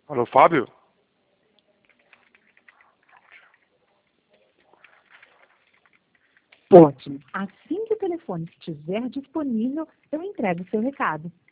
Alô, Fábio? Ótimo. Assim que o telefone estiver disponível, eu entrego o seu recado.